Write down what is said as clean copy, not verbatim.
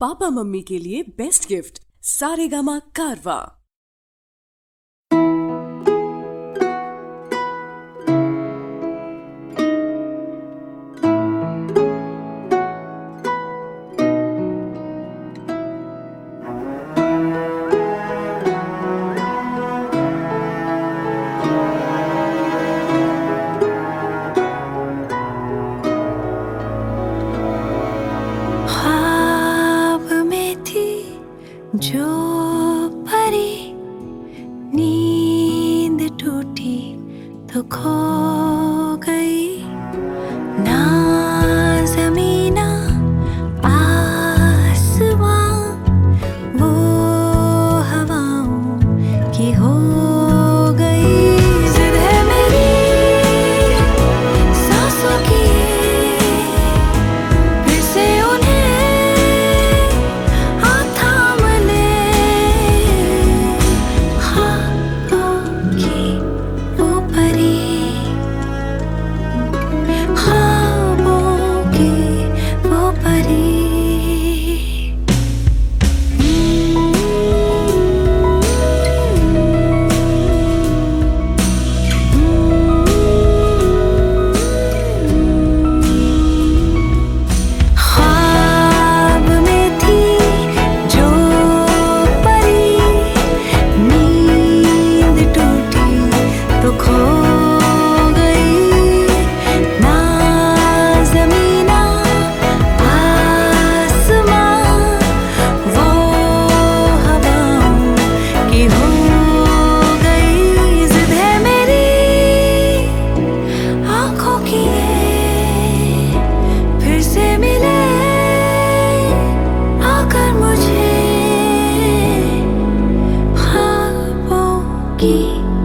Papa mummy के लिए best gift Saregama कारवा। जो परी नींद टूटी तो खो गई, ना ज़मीना आसमां वो हवाओं की हो गई। ज़िद है मेरी सांसों की, फिर से उन्हें की